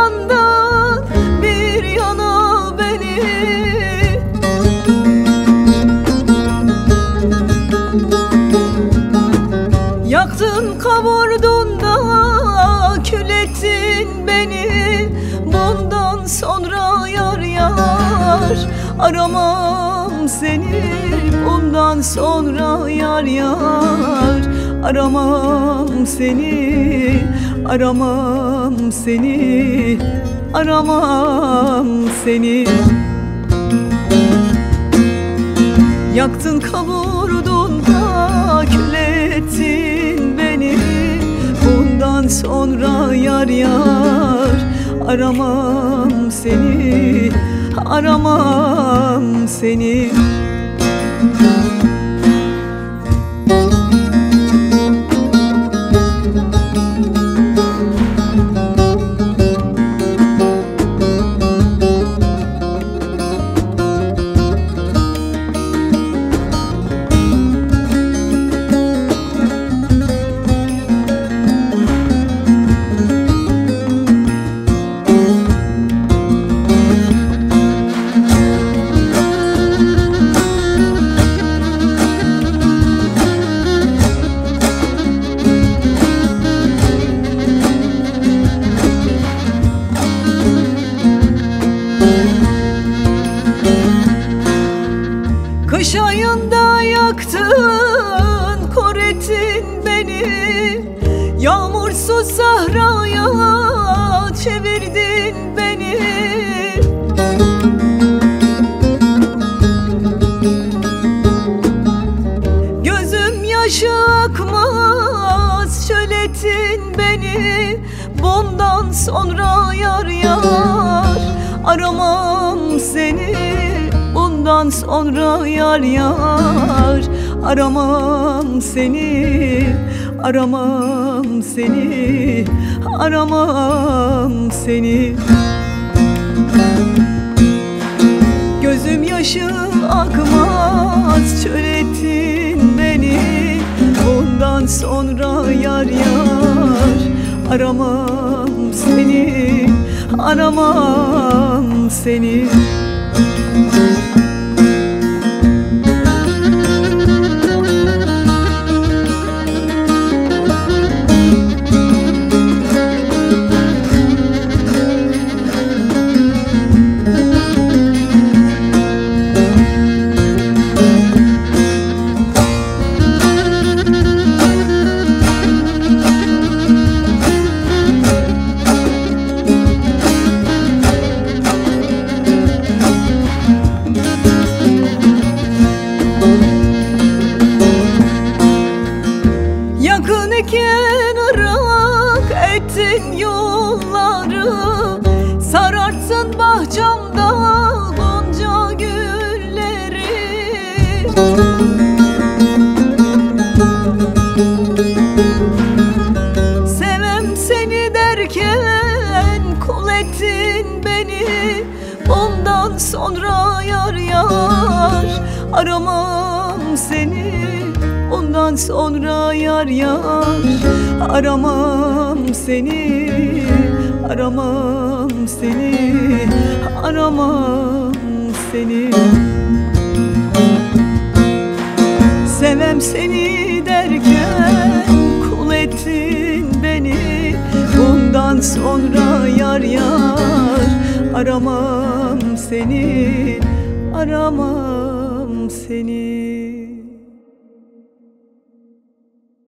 yandan bir yana beni. Yaktın kavurdun da kül ettin beni. Bundan sonra yar yar aramam seni. Bundan sonra yar yar aramam seni. Aramam seni, aramam seni. Yaktın kavurdun da kül ettin beni. Bundan sonra yar yar aramam seni. Aramam seni. Kış ayında yaktın, kor ettin beni. Yağmursuz sahraya çevirdin beni. Gözüm yaşı akmaz, çöl ettin beni. Bundan sonra yar yar aramam seni. Bundan sonra yar yar aramam seni. Aramam seni, aramam seni. Gözüm yaşı akmaz, çöl ettin beni. Bundan sonra yar yar aramam seni. Aramam seni. Yakın iken ırak ettin yolları. Sarartsın bahçamda gonca gülleri. Sevem seni derken kul ettin beni. Bundan sonra yar yar aramam seni. Bundan sonra yar yar aramam seni. Aramam seni, aramam seni. Sevem seni derken kul ettin beni. Bundan sonra yar yar aramam seni. Aramam seni.